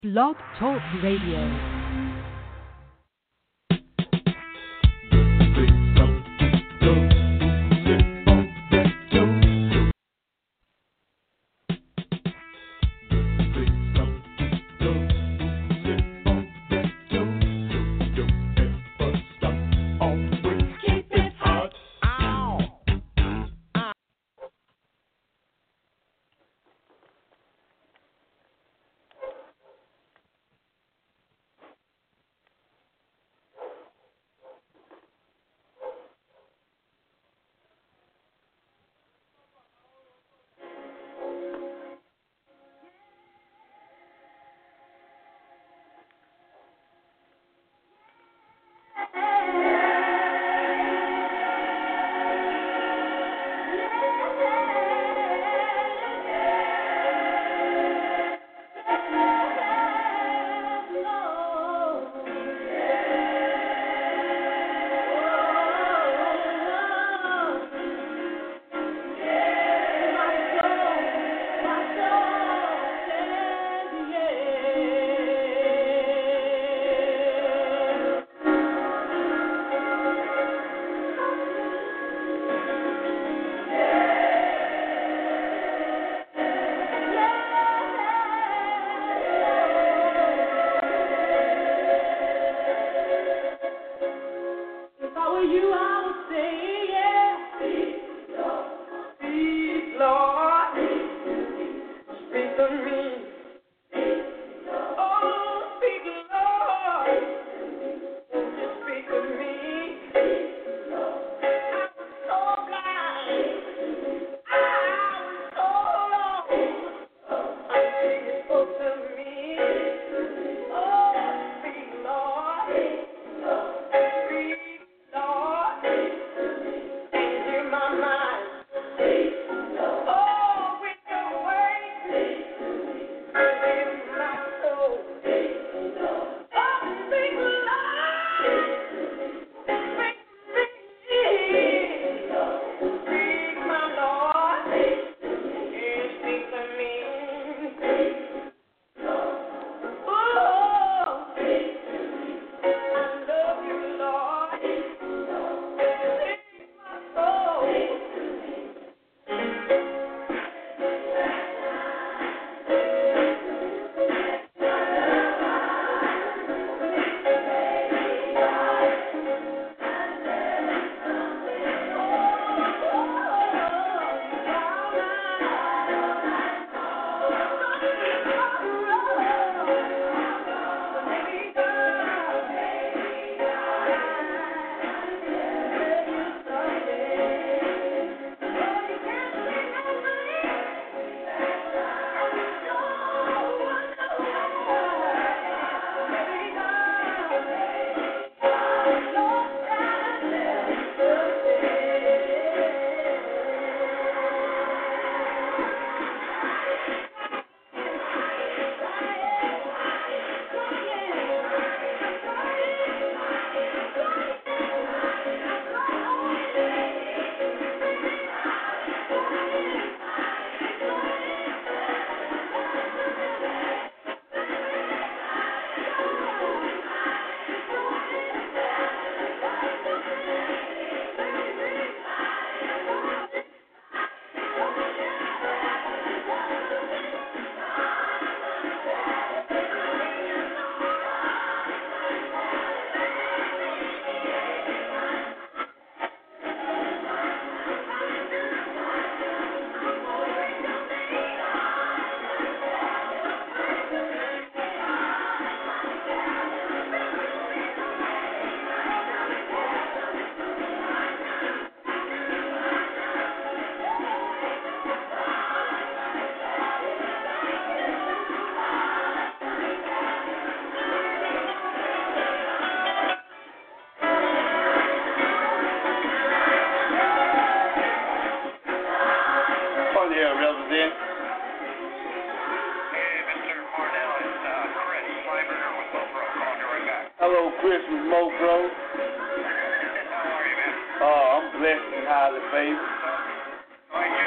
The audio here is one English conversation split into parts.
Blog Talk Radio.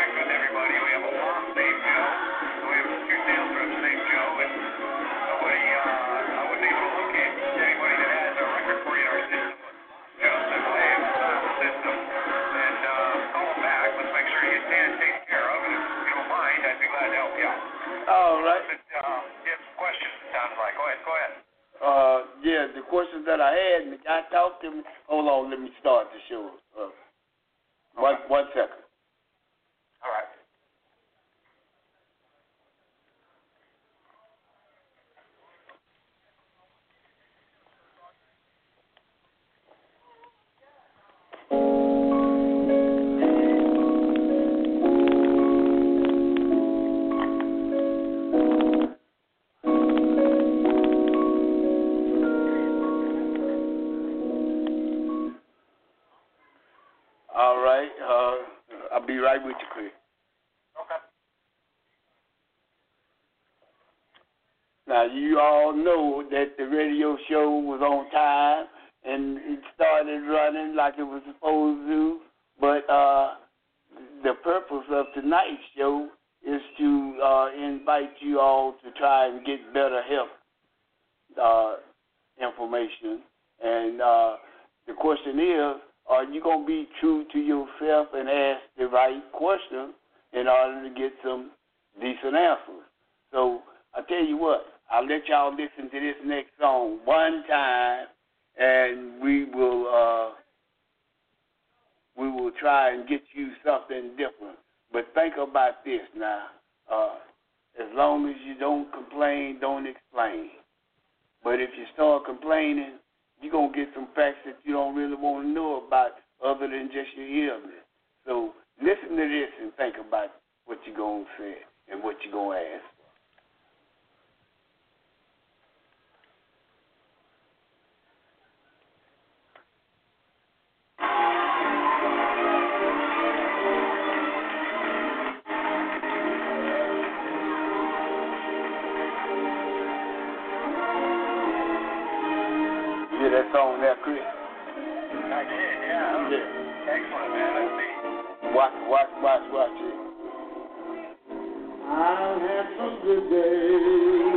Everybody, we have a long St. Joe. We have two sales reps, St. Joe, and nobody questions that I had, and the guy talked to me. Hold on, let me start the show. Okay. One second. All right. All right. I'll be right with you, Chris. Okay. Now, you all know that the radio show was on time and it started running like it was supposed to, but the purpose of tonight's show is to invite you all to try and get better health information. And the question is, are you going to be true to yourself and ask the right question in order to get some decent answers? So I tell you what, I'll let y'all listen to this next song one time, and we will try and get you something different. But think about this now. As long as you don't complain, don't explain. But if you start complaining, you're going to get some facts that you don't really want to know about other than just your illness. So listen to this and think about what you're going to say and what you're going to ask. That song there, Chris? I did, yeah. Yeah. Excellent, man. Let's see. Watch it. I've had some good days.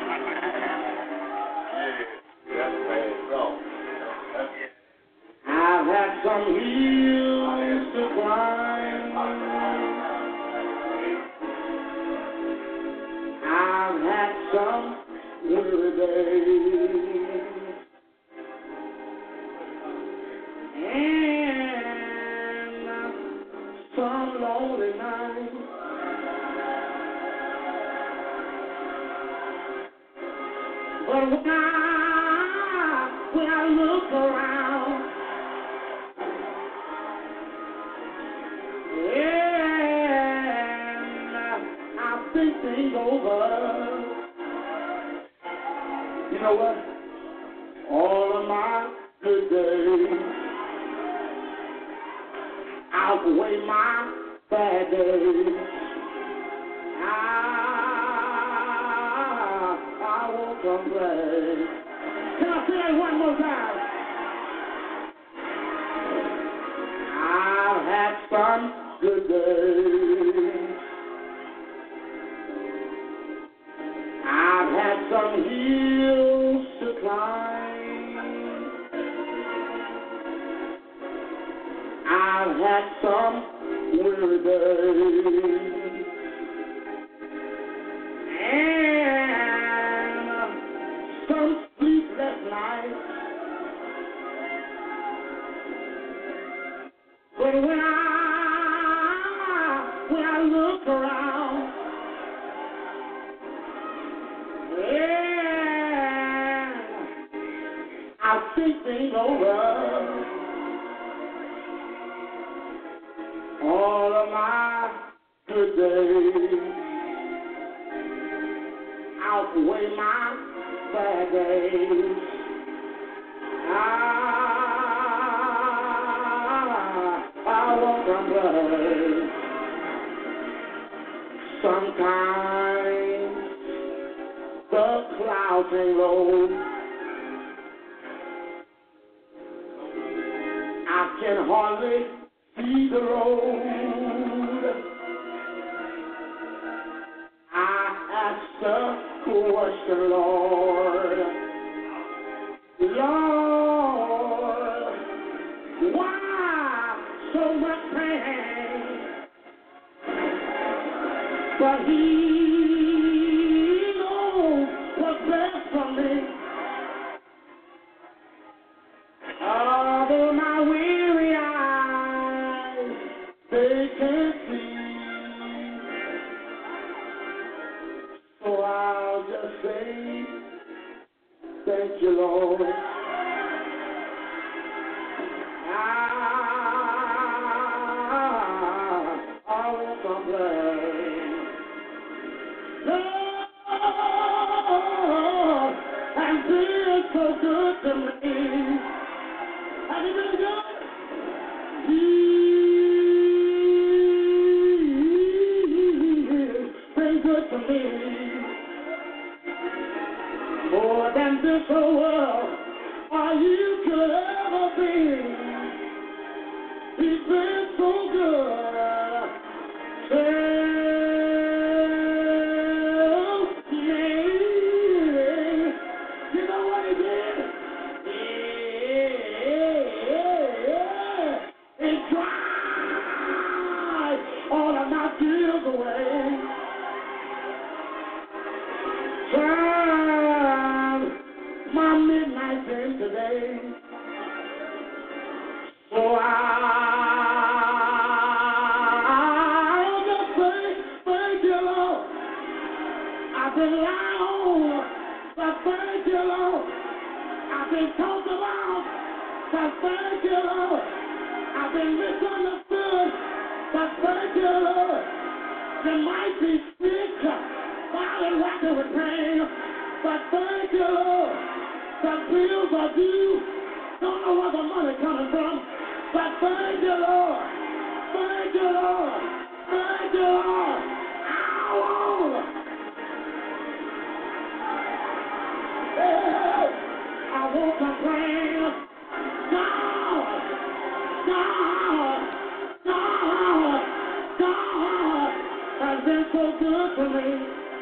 Yeah, that's a bad song. I've had some hills to climb. I've had some weary days. And some lonely nights. But when I look around, and I think things over, you know what? All of my good days outweigh my bad days. I won't complain. Can I say that one more time? I've had some good days. I've had some hills to climb. I've had some weary days. And some sleepless nights. But when I look around, yeah, I think things over. All of my good days outweigh my bad days. I won't complain. Sometimes the clouds hang low. I can hardly see the road. I ask the question, Lord, why so much pain? But He knows what's best for me. thank you, Lord. I won't complain. Lord, and been so good to me. Have you been good? He's been good to me. More than this whole world, all you could ever be. He's been so good. Tell me, you know what he did? He dried all of my tears away. Turn my midnight in today. So I'll just say, thank you, Lord. I've been lied on, but thank you, Lord. I've been talked about, but thank you, Lord. I've been misunderstood, but thank you, Lord. You might be sick, violent, rocking with pain, but thank you, Lord. The bills are due. Don't know where the money coming from, but thank you, Lord. Thank you, Lord. Thank you, Lord. I won't complain. God, God, God, God has been so good to me.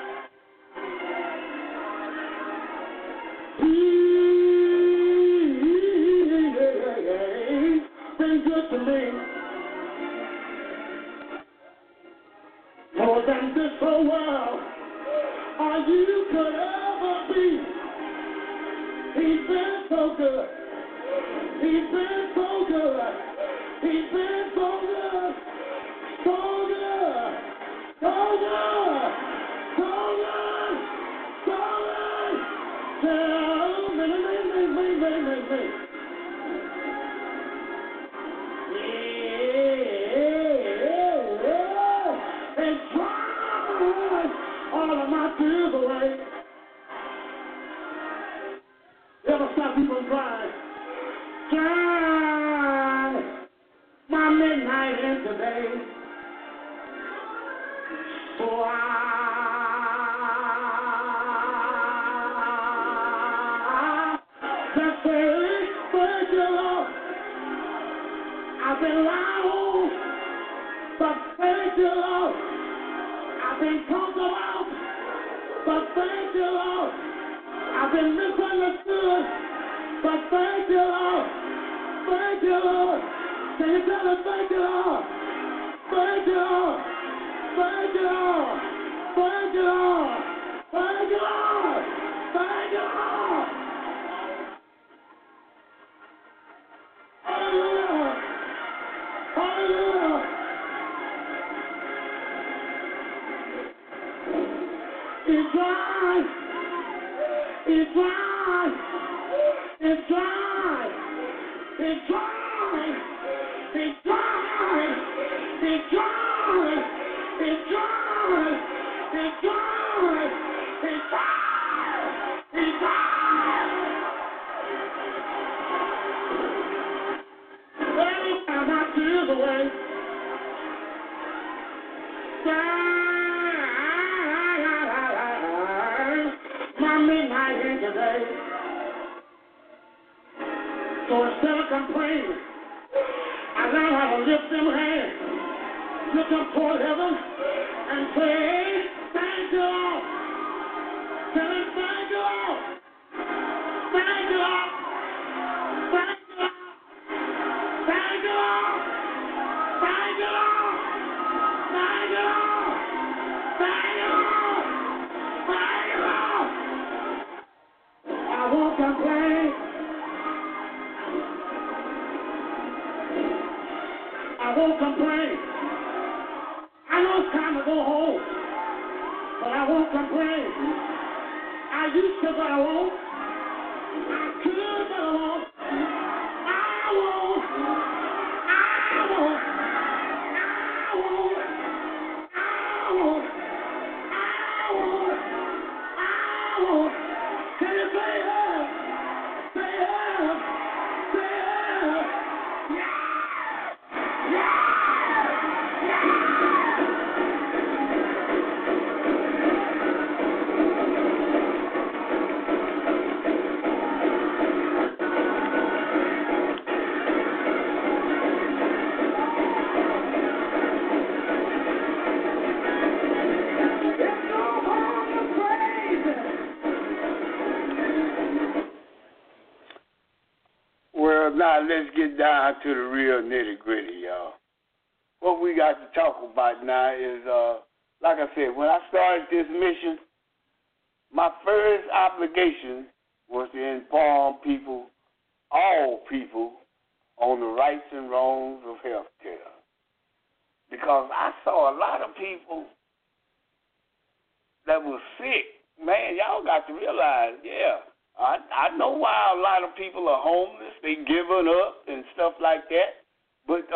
He's been good to me. More than this whole world, all you could ever be. He's been so good. He's been so good. He's been so good. So good. So good. So good. So good. Tell me. Yeah. And try all of my tears away. Ever stop you from crying? Turn my midnight in today. So I just say, thank you, Lord. I've been lied on, but thank you, Lord. I've been talked about, but thank you, Lord. I've been misunderstood, but thank you, Lord. Thank you, Lord. Can you tell us thank you, Lord? Thank you, Lord. Thank you, Lord. Thank you, Lord. Thank you, Lord. Thank you, Lord. Hallelujah. Hallelujah. It's dry. It's dry. It's dry. It's dry. It's dry. It's dry. It's dry. It's dry. It's dry. It's dry. Every time I tears away. My midnight in today. So instead of complaining, I learned how to lift them hands, look up toward heaven, and say, thank you, Lord. Tell him, thank you, Lord. Thank you, Lord. Thank you, Lord. Thank you, Lord. Thank you, Lord. Thank you, Lord. Thank you, Lord. Thank you, Lord. I won't complain. I won't complain. I know it's time to go home, but I won't complain. I used to, but I won't. Now let's get down to the real nitty gritty, y'all. What we got to talk about now is, like I said, when I started this mission, my first obligation was to inform people, all people, on the rights and wrongs of health care. Because I saw a lot of people that were sick. Man, y'all got to realize, I know why a lot of people are homeless. They giving up and stuff like that. But,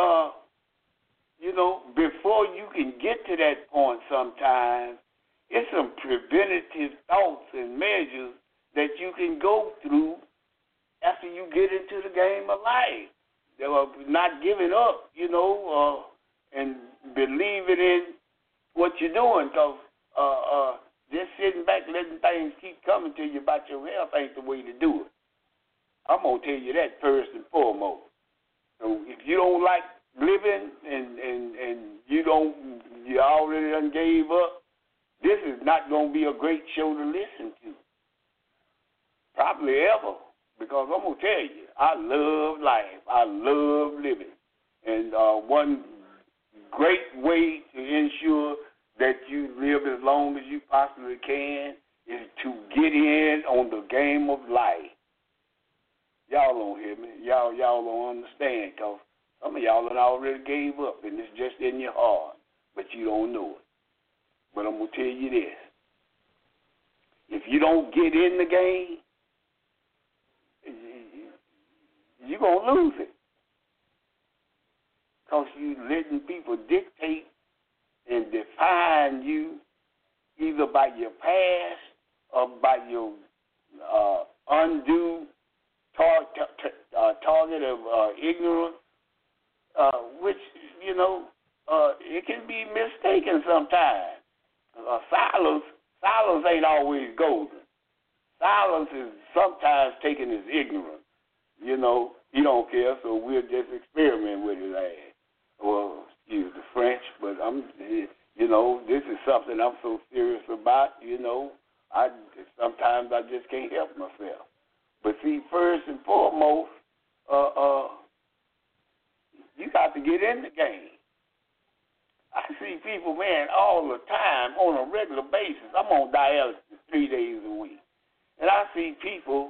before you can get to that point sometimes, it's some preventative thoughts and measures that you can go through after you get into the game of life. They are not giving up, and believing in what you're doing. Because just sitting back letting things keep coming to you about your health ain't the way to do it. I'm going to tell you that first and foremost. So if you don't like living and you already done gave up, this is not going to be a great show to listen to. Probably ever. Because I'm going to tell you, I love life. I love living. And one great way to ensure that you live as long as you possibly can is to get in on the game of life. Y'all don't hear me. Y'all don't understand, because some of y'all have already gave up, and it's just in your heart, but you don't know it. But I'm going to tell you this. If you don't get in the game, you're going to lose it. Because you letting people dictate and define you either by your past or by your undue target of ignorance, which, it can be mistaken sometimes. Silence ain't always golden. Silence is sometimes taken as ignorance. He don't care, so we'll just experiment with his ass. Well, excuse the French, but this is something I'm so serious about, sometimes I just can't help myself. But see, first and foremost, you got to get in the game. I see people, man, all the time on a regular basis. I'm on dialysis 3 days a week. And I see people,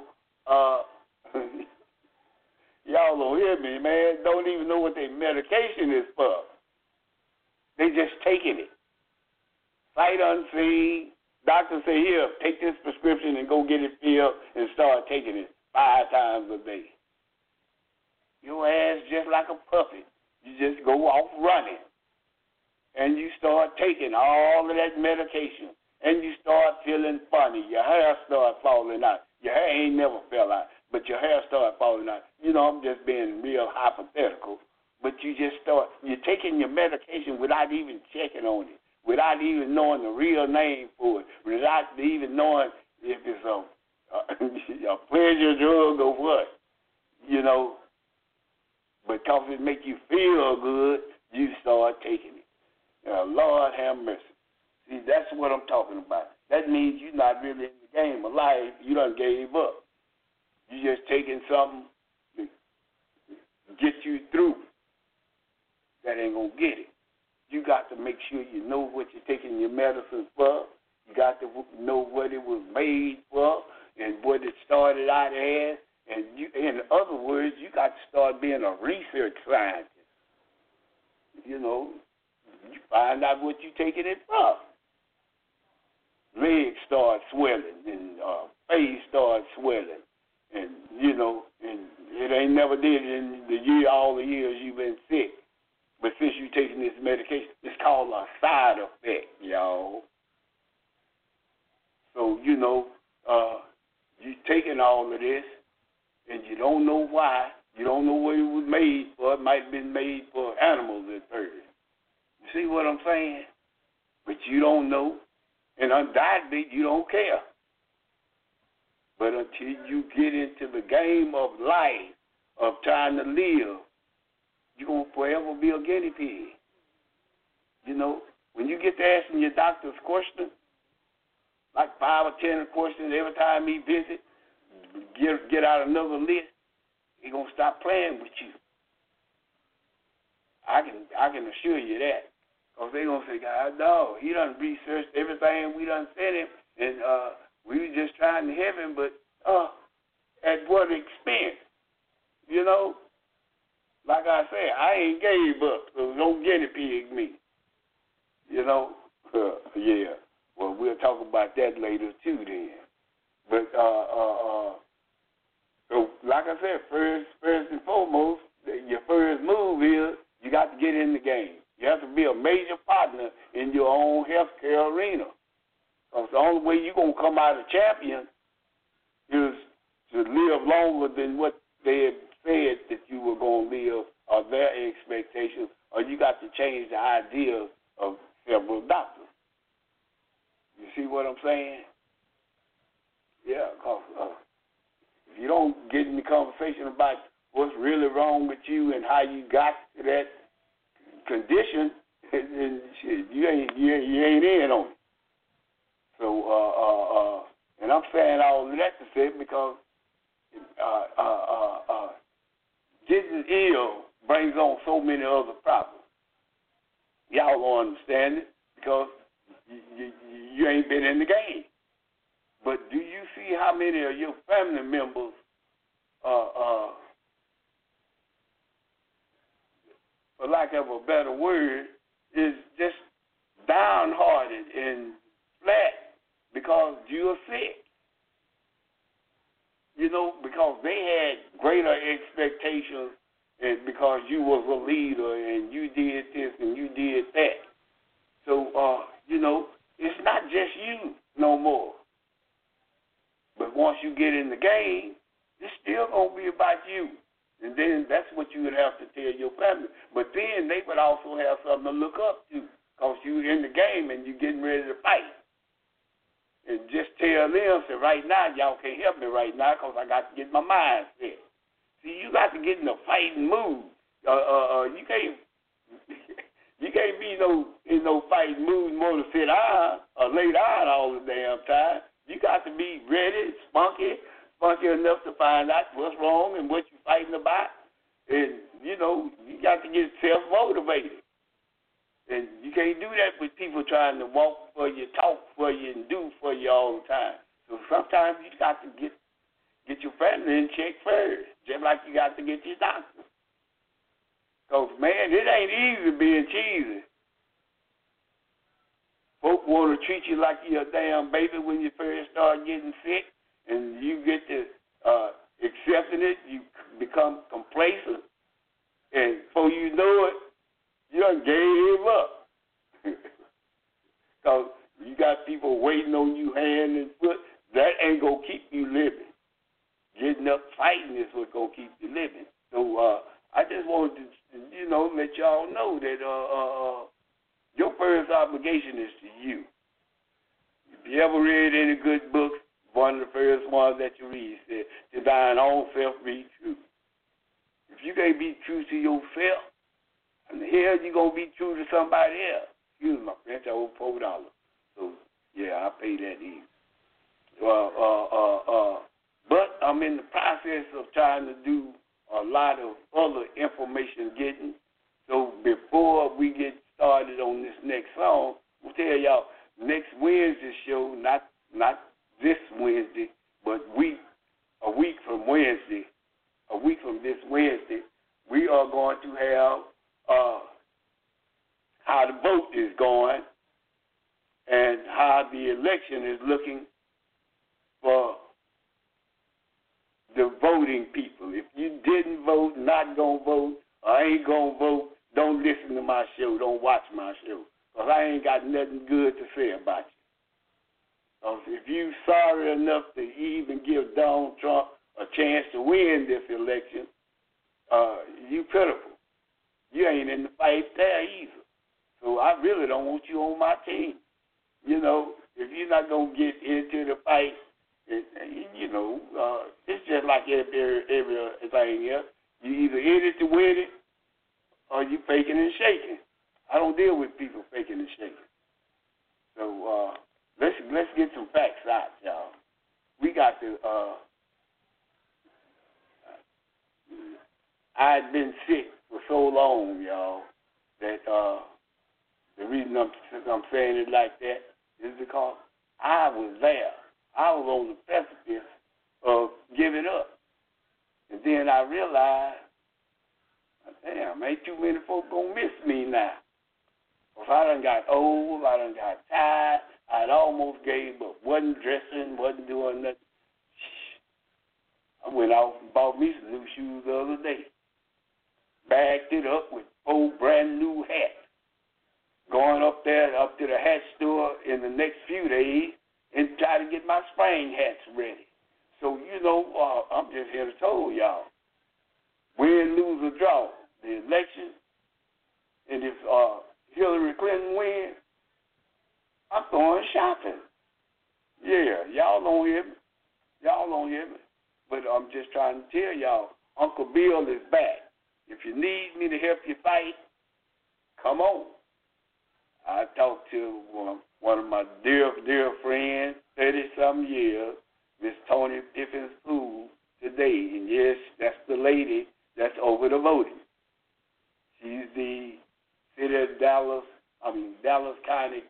y'all don't hear me, man, don't even know what their medication is for. They just taking it. Sight unseen. Doctor say, here, take this prescription and go get it filled and start taking it 5 times a day. Your ass just like a puppet. You just go off running. And you start taking all of that medication. And you start feeling funny. Your hair start falling out. Your hair ain't never fell out, but your hair start falling out. I'm just being real hypothetical. But you're taking your medication without even checking on it, without even knowing the real name for it, without even knowing if it's a pleasure drug or what, Because it make you feel good, you start taking it. Lord have mercy. See, that's what I'm talking about. That means you're not really in the game of life. You done gave up. You're just taking something to get you through. That ain't going to get it. You got to make sure you know what you're taking your medicine for. You got to know what it was made for and what it started out as. And in other words, you got to start being a research scientist. You find out what you're taking it for. Legs start swelling and face start swelling. And, and it ain't never did in all the years you've been sick. But since you're taking this medication, it's called a side effect, y'all. So, you're taking all of this, and you don't know why. You don't know what it was made for. It might have been made for animals at first. You see what I'm saying? But you don't know, and undoubtedly you don't care. But until you get into the game of life, of trying to live, you're going to forever be a guinea pig. When you get to asking your doctor's questions, like 5 or 10 questions every time he visits, get out another list, he's going to stop playing with you. I can assure you that. Because they're going to say, God, no, he done researched everything we done sent him, and we were just trying to help him, but at what expense? Like I said, I ain't gave up, so don't guinea pig me. Yeah. Well, we'll talk about that later too then. But so like I said, first and foremost, your first move is you got to get in the game. You have to be a major partner in your own healthcare arena. Because the only way you're going to come out a champion is to live longer than what they had said that you were going to live, or their expectations, or you got to change the idea of several doctors. You see what I'm saying? Yeah, because if you don't get in the conversation about what's really wrong with you and how you got to that condition, then shit, you ain't in on it. So, and I'm saying all of that to say because getting ill brings on so many other problems. Y'all don't understand it because you ain't been in the game. But do you see how many of your family members for lack of a better word, is just downhearted and flat because you're sick? Because they had greater expectations and because you was a leader and you did this and you did that. So, it's not just you no more. But once you get in the game, it's still going to be about you. And then that's what you would have to tell your family. But then they would also have something to look up to because you're in the game and you're getting ready to fight. And just tell them, say, right now, y'all can't help me right now because I got to get my mind set. See, you got to get in a fighting mood. You can't be in no fighting mood more to sit down or lay down all the damn time. You got to be ready, spunky enough to find out what's wrong and what you're fighting about. And, you got to get self-motivated. And you can't do that with people trying to walk for you, talk for you, and do for you all the time. So sometimes you got to get your family in check first, just like you got to get your doctor. Because, man, it ain't easy being cheesy. Folk want to treat you like you're a damn baby when you first start getting sick, and you get to accepting it, you become complacent, and before you know it, you done gave up. Because you got people waiting on you hand and foot. That ain't going to keep you living. Getting up fighting is what's going to keep you living. So I just wanted to, let y'all know that your first obligation is to you. If you ever read any good books, one of the first ones that you read said, to thine own self be true. If you can't be true to yourself, and the hell you going to be true to somebody else? Excuse my French, I owe $4. So, yeah, I pay that even. But I'm in the process of trying to do a lot of other information getting. So before we get started on this next song, I'll tell y'all, next Wednesday's show, not this Wednesday, but a week from this Wednesday, we are going to have how the vote is going and how the election is looking for the voting people. If you didn't vote, not going to vote, or ain't going to vote, don't listen to my show. Don't watch my show. Because I ain't got nothing good to say about you. Because if you sorry enough to even give Donald Trump a chance to win this election, you pitiful. You ain't in the fight there either. So I really don't want you on my team. You know, if you're not going to get into the fight, it's just like everything else. You either in it to win it, or you faking and shaking. I don't deal with people faking and shaking. So let's get some facts out, y'all. We got to. I've been sick for so long, y'all, that the reason I'm saying it like that is because I was there. I was on the precipice of giving up. And then I realized, damn, ain't too many folk gonna miss me now. If I done got old, I done got tired, I'd almost gave up. Wasn't dressing, wasn't doing nothing. I went out and bought me some new shoes the other day. Bagged it up with 4 brand new hats. Going up to the hat store in the next few days and try to get my spring hats ready. So, I'm just here to tell y'all, win, lose, or draw the election, and if Hillary Clinton wins, I'm going shopping. Yeah, y'all don't hear me. But I'm just trying to tell y'all, Uncle Bill is back. If you need me to help you fight, come on. I talked to one of my dear friends, 30-some years, Miss Tony Pippins-Poole, today. And yes, that's the lady that's over the voting. She's the city of Dallas County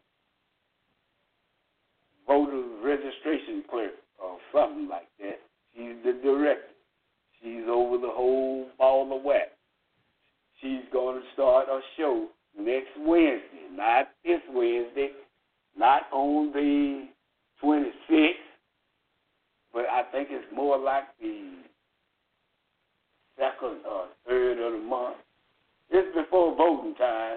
voter registration clerk or something like that. She's the director. She's over the whole ball of wax. She's going to start a show next Wednesday, not this Wednesday, not on the 26th, but I think it's more like the 2nd or 3rd of the month. It's before voting time.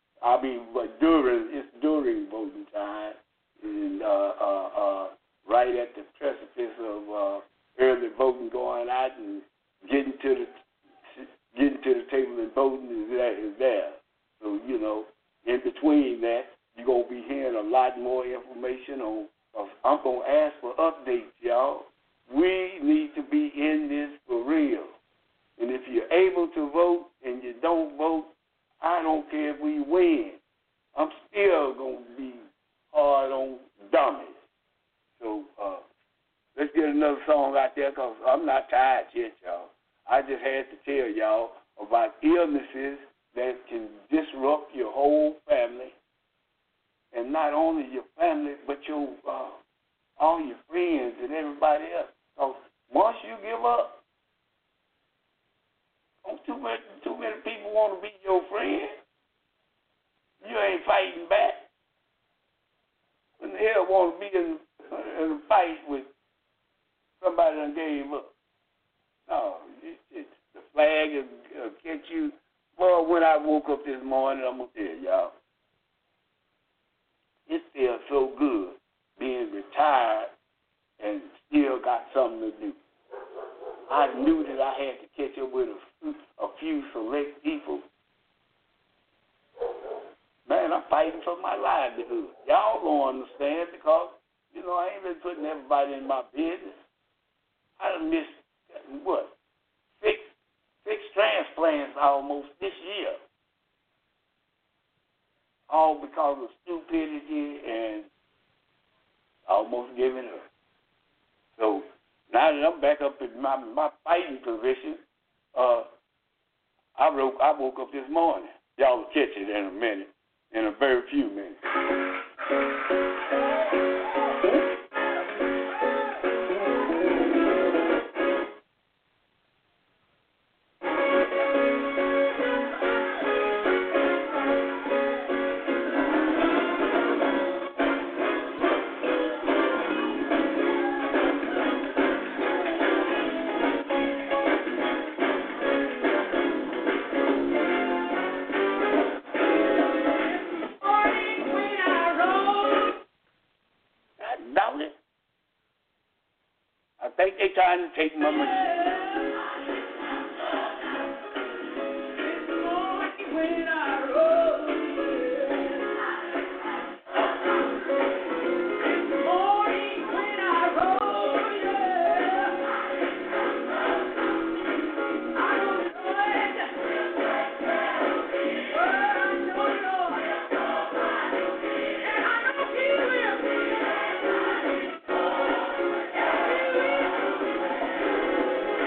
It's during voting time, and right at the precipice of early voting going out and getting to the table and voting is there. So, in between that, you're going to be hearing a lot more information on. I'm going to ask for updates, y'all. We need to be in this for real. And if you're able to vote and you don't vote, I don't care if we win. I'm still going to be hard on dummies. So let's get another song out there because I'm not tired yet, y'all. I just had to tell y'all about illnesses that can disrupt your whole family, and not only your family, but your all your friends and everybody else. So once you give up, don't too many people want to be your friend. You ain't fighting back. When the hell want to be in a fight with somebody that gave up? No, the flag will catch you. Well, when I woke up this morning, I'm going to tell y'all, it feels so good being retired and still got something to do. I knew that I had to catch up with a few select people. Man, I'm fighting for my livelihood. Y'all don't understand because, I ain't been putting everybody in my business. I done missed, six transplants almost this year. All because of stupidity and almost giving up. So now that I'm back up in my fighting position, I woke up this morning. Y'all will catch it in a minute, in a very few minutes. take my machine. When I roll, morning when I roll, I don't know it. I know Lord, and I know He will.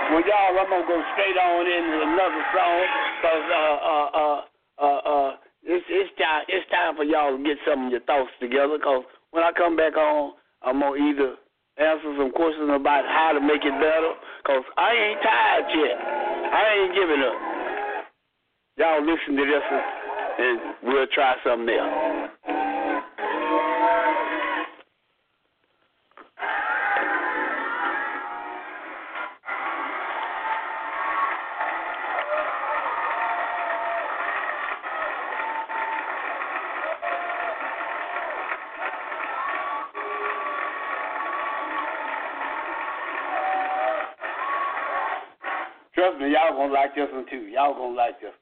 Well, y'all, I'm gonna go straight on into another song, cause it's time for y'all to get some of your thoughts together. Cause when I come back on, I'm gonna either answer some questions about how to make it better. Cause I ain't tired yet. I ain't giving up. Y'all listen to this one, and we'll try something else. Trust me, y'all gonna like this one too. Y'all gonna like this one.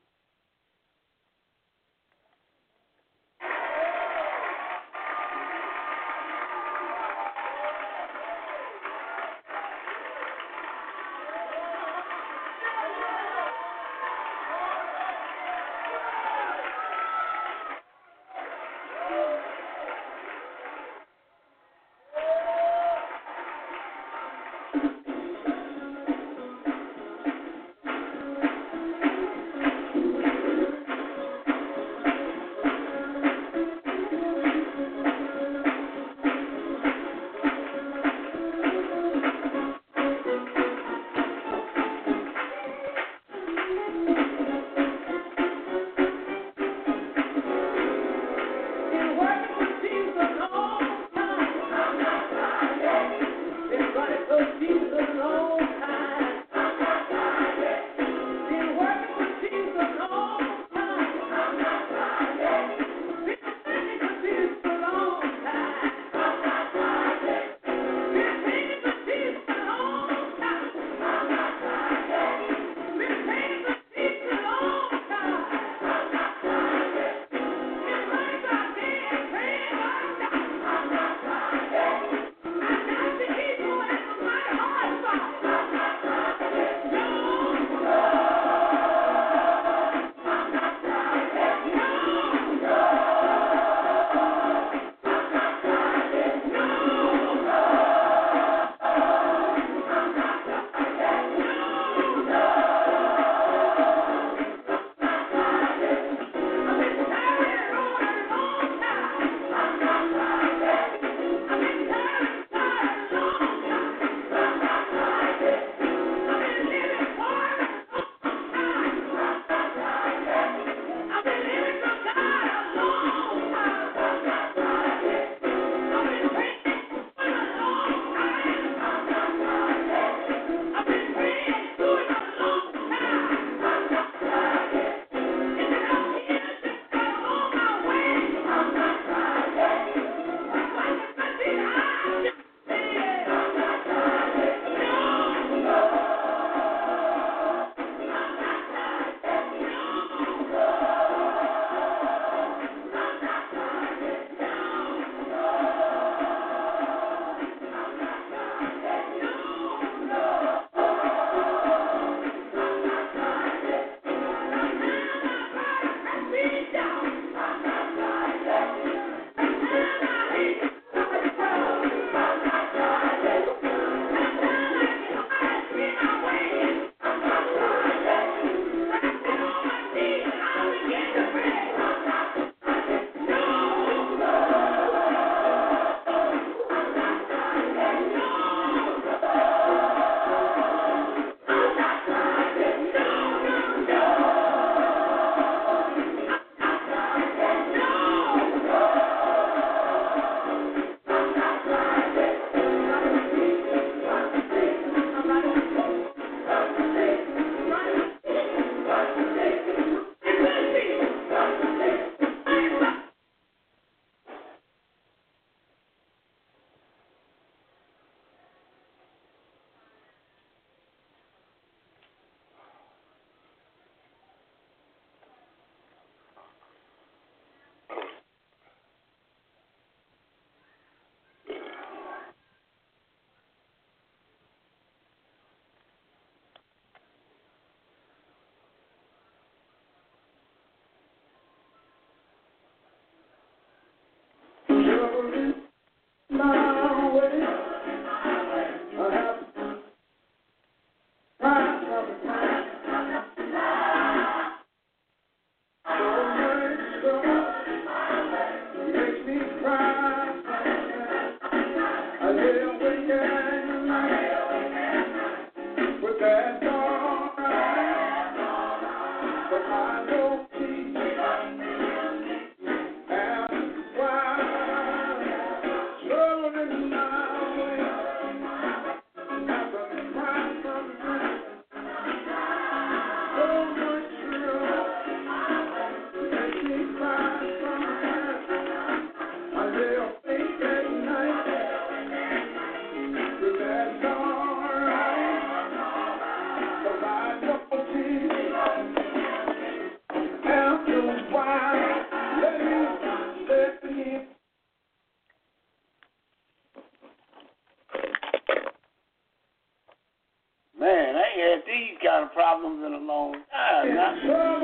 ain't had these kind of problems in a long time. Now.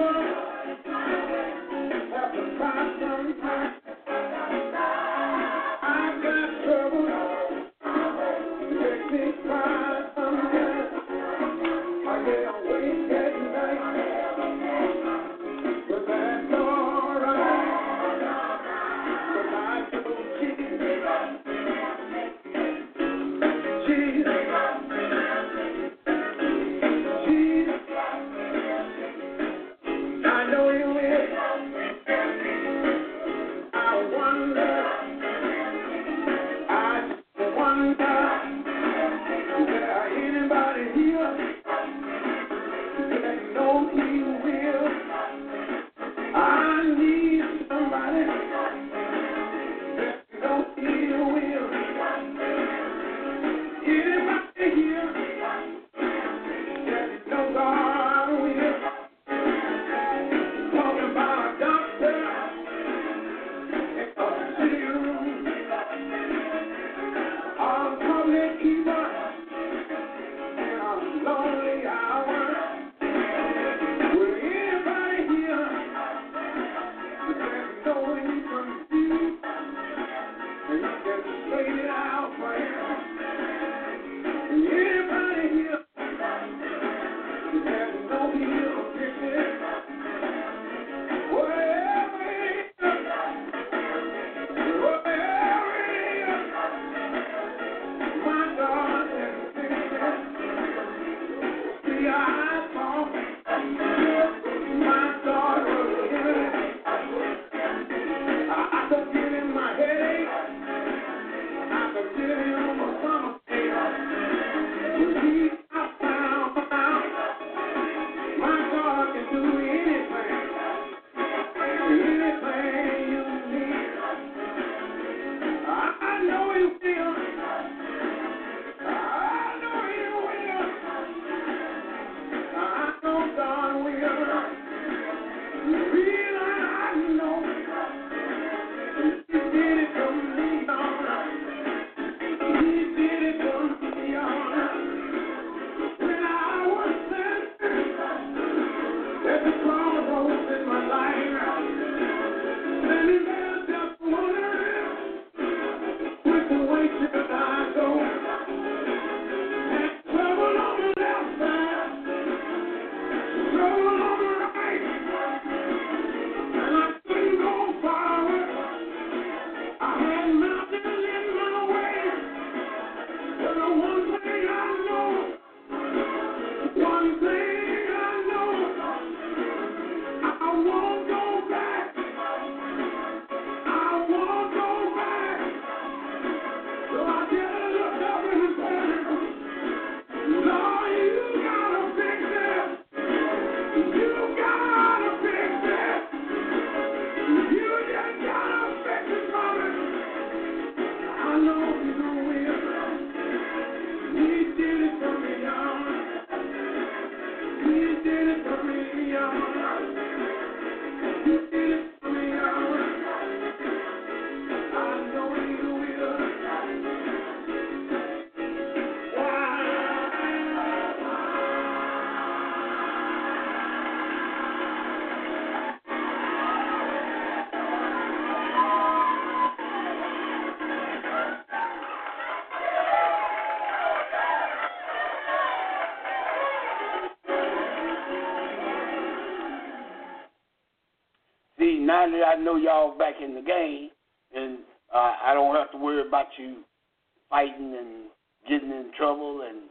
Now that I know y'all back in the game, and I don't have to worry about you fighting and getting in trouble and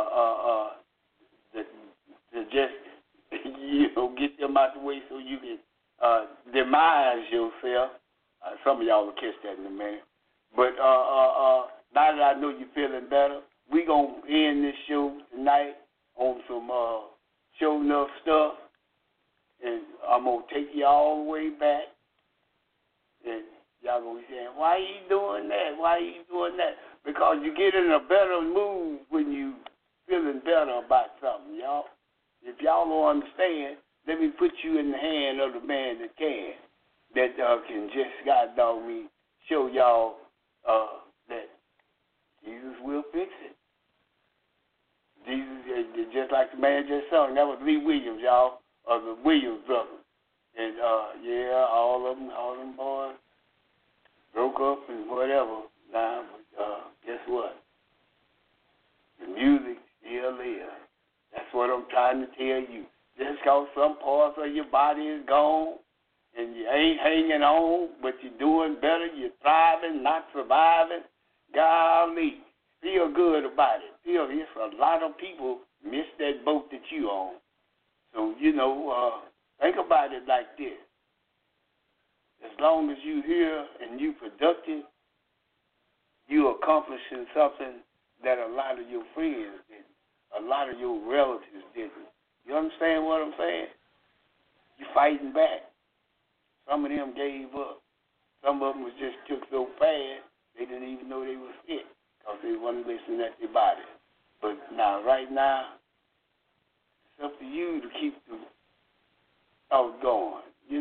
to just get them out the way so you can demise yourself. Some of y'all will catch that in a minute. But now that I know you're feeling better, we gonna end this show tonight on some show enough stuff. And I'm going to take you all the way back. And y'all going to be saying, why are you doing that? Why are you doing that? Because you get in a better mood when you feeling better about something, y'all. If y'all don't understand, let me put you in the hand of the man that can just, God dog me, show y'all that Jesus will fix it. just like the man just sung. That was Lee Williams, y'all, or the Williams brothers. And, all of them boys broke up and whatever now, but guess what? The music still lives. That's what I'm trying to tell you. Just because some parts of your body is gone and you ain't hanging on, but you're doing better, you're thriving, not surviving, golly, feel good about it. It's a lot of people miss that boat that you on. So, think about it like this. As long as you here and you productive, you accomplishing something that a lot of your friends didn't, a lot of your relatives didn't. You understand what I'm saying? You're fighting back. Some of them gave up. Some of them was just took so fast they didn't even know they were sick because they wasn't listening at their body. But right now, it's up to you to keep the thought going.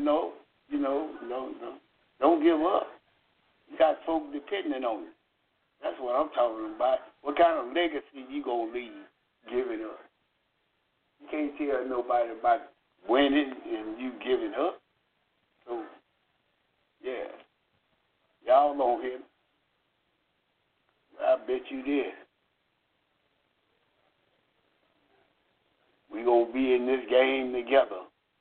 Don't give up. You got folks depending on you. That's what I'm talking about. What kind of legacy you gonna leave giving up? You can't tell nobody about winning and you giving up. So, yeah. Y'all don't hear me. I bet you this. We gonna be in this game together.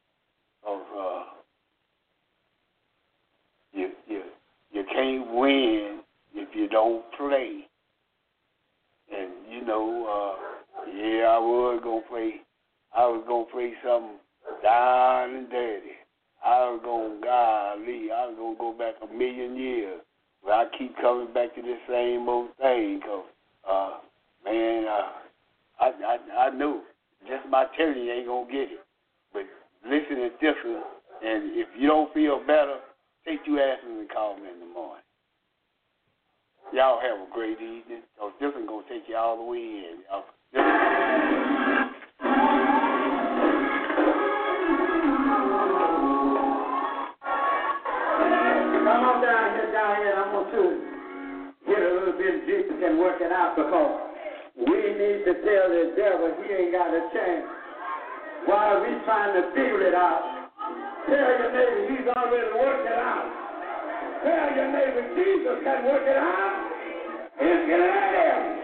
You can't win if you don't play. And I was gonna play something down and dirty. I was gonna go back a million years. But I keep coming back to this same old thing, cause I know just by telling you ain't gonna get it. But listen is different, and if you don't feel better, take 2 asses and call me in the morning. Y'all have a great evening. Cause this is gonna take you all the way in, y'all. Come on down here, and I'm going to get a little bit deep and work it out because we need to tell the devil he ain't got a chance. While we trying to figure it out, tell your neighbor he's already worked it out. Tell your neighbor Jesus can work it out. It's getting there.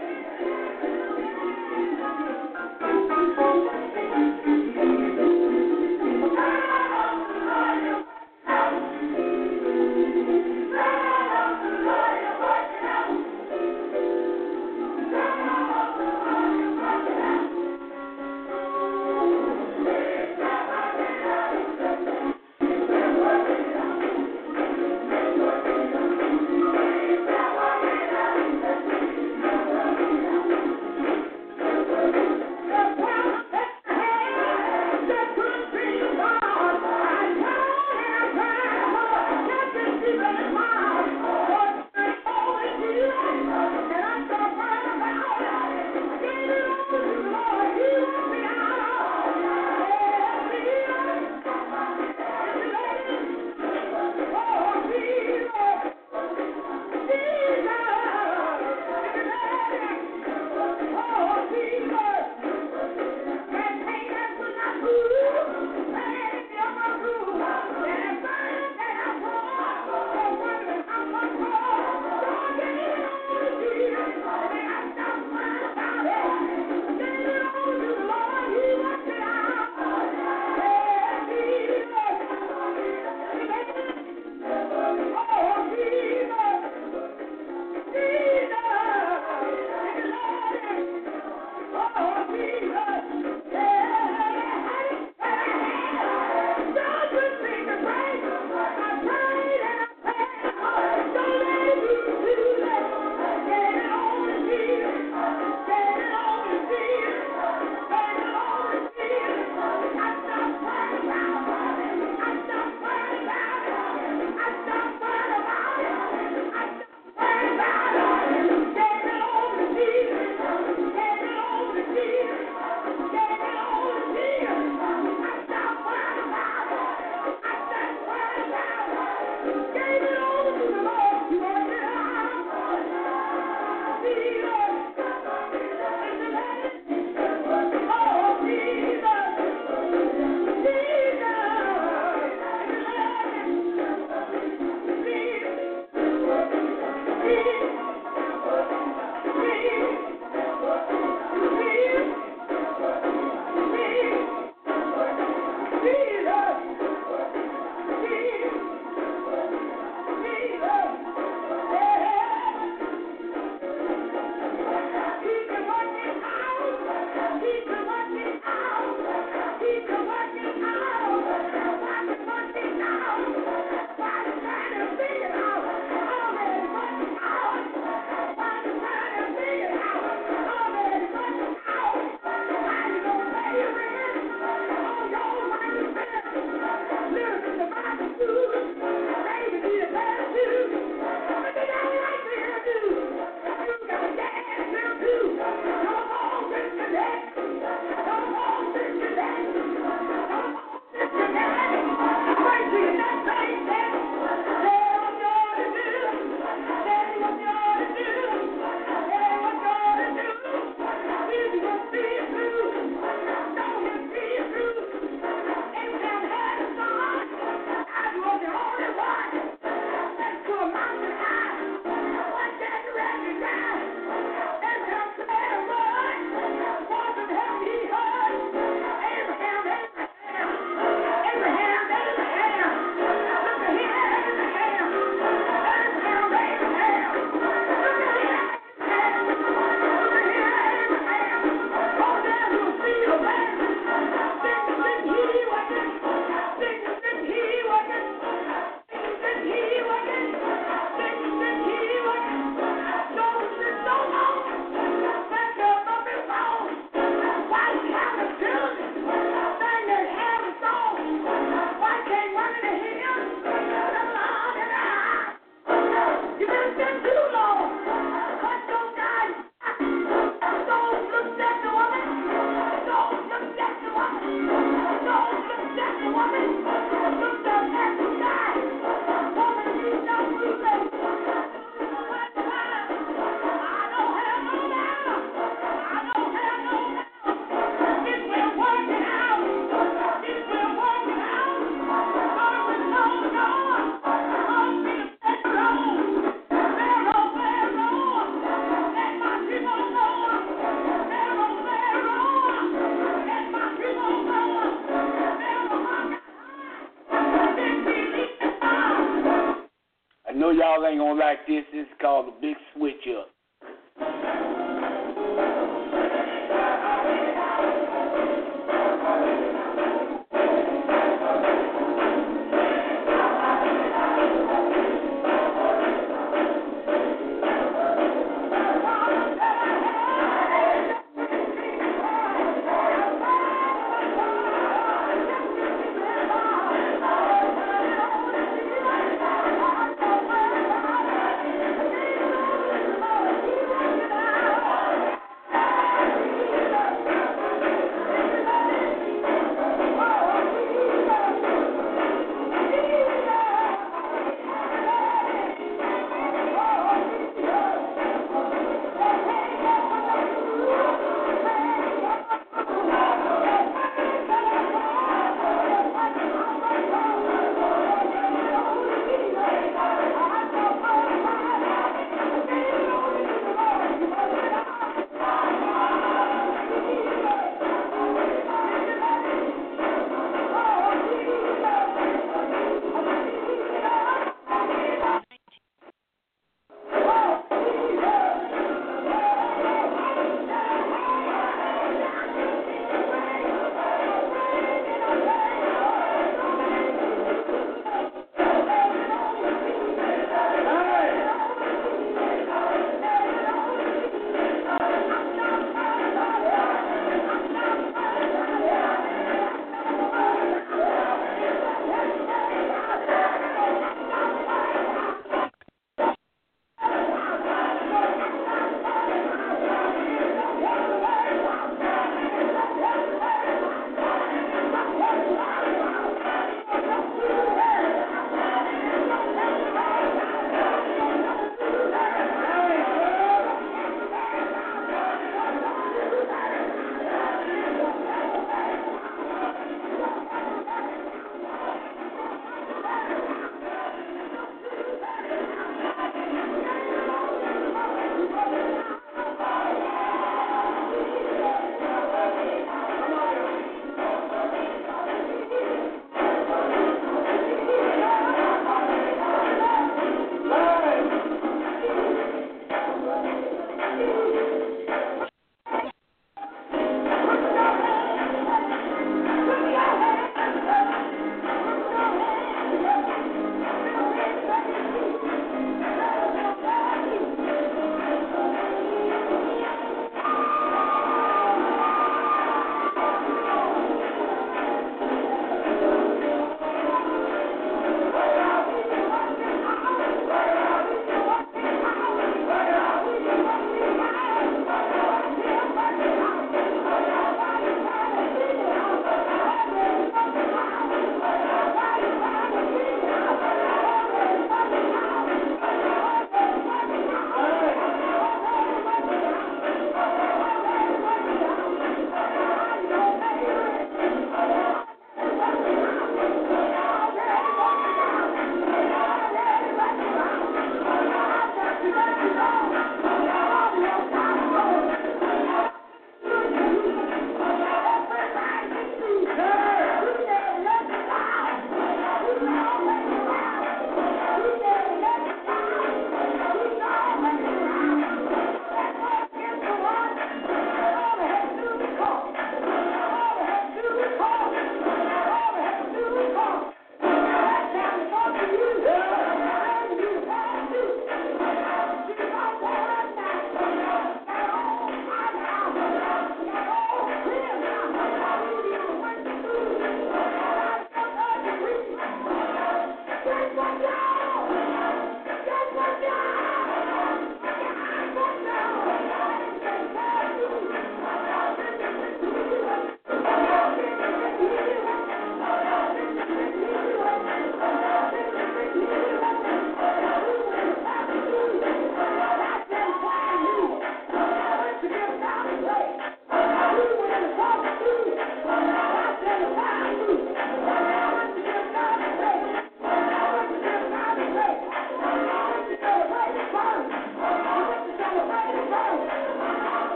y'all ain't gonna like this. This is called the Big Switch Up.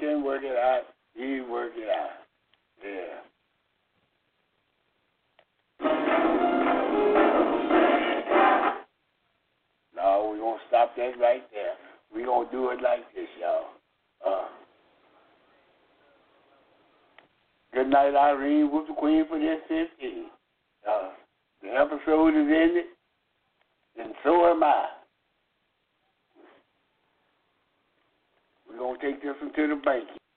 can work it out, he work it out. Yeah. No, we're going to stop that right there. We're going to do it like this, y'all. Good night, Irene. Whoop the Queen for this 15. The episode is ended, and so am I. We're going to take this one to the bank.